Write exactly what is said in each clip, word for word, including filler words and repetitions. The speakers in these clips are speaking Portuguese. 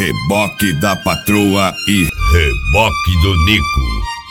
Reboque da patroa e reboque do Nico.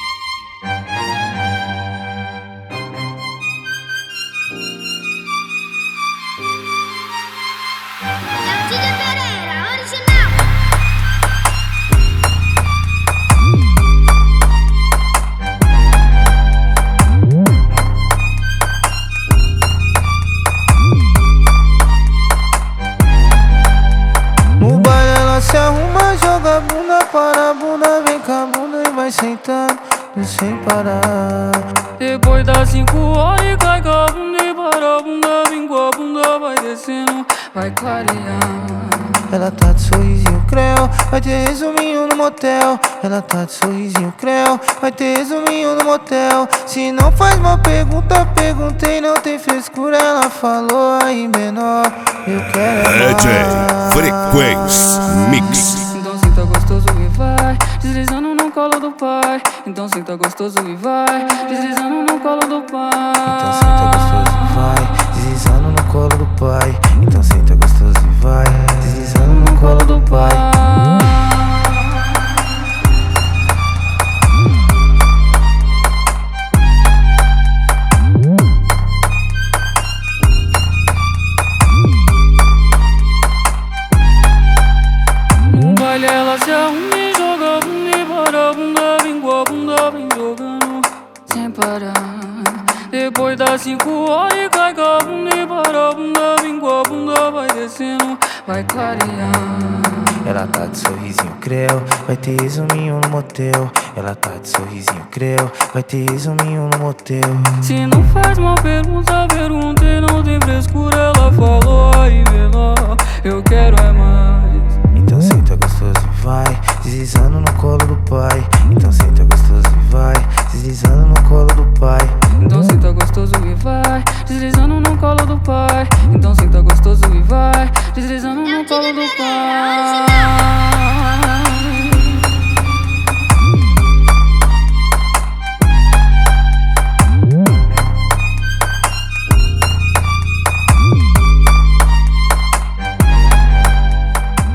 Se arruma, joga a bunda para a bunda, vem com a bunda e vai sentando sem parar. Depois das cinco horas cai com a bunda e para a bunda, vem com a bunda, vai descendo, vai clarear. Ela tá de sorrisinho creu, vai ter resuminho no motel. Ela tá de sorrisinho creu, vai ter resuminho no motel. Se não faz uma pergunta, perguntei, não tem frescura. Ela falou aí menor, eu quero D J Frequência Mix. Então senta gostoso e vai deslizando no colo do pai. Então senta gostoso e vai deslizando no colo do pai. Então senta gostoso e vai deslizando no colo do pai. Então senta gostoso e vai deslizando no colo do pai. Ela se arruma e joga a bunda e para a bunda, vem com a bunda, vem jogando sem parar. Depois das cinco horas cai com a bunda e para a bunda, vem com a bunda, vai descendo, vai clarear. Ela tá de sorrisinho creu, vai ter resuminho no motel. Ela tá de sorrisinho creu, vai ter resuminho no motel. Se não faz uma pergunta, perguntei, não tem frescura. Ela falou aí menor, eu quero é mais. Então senta gostoso e vai deslizando no colo do pai.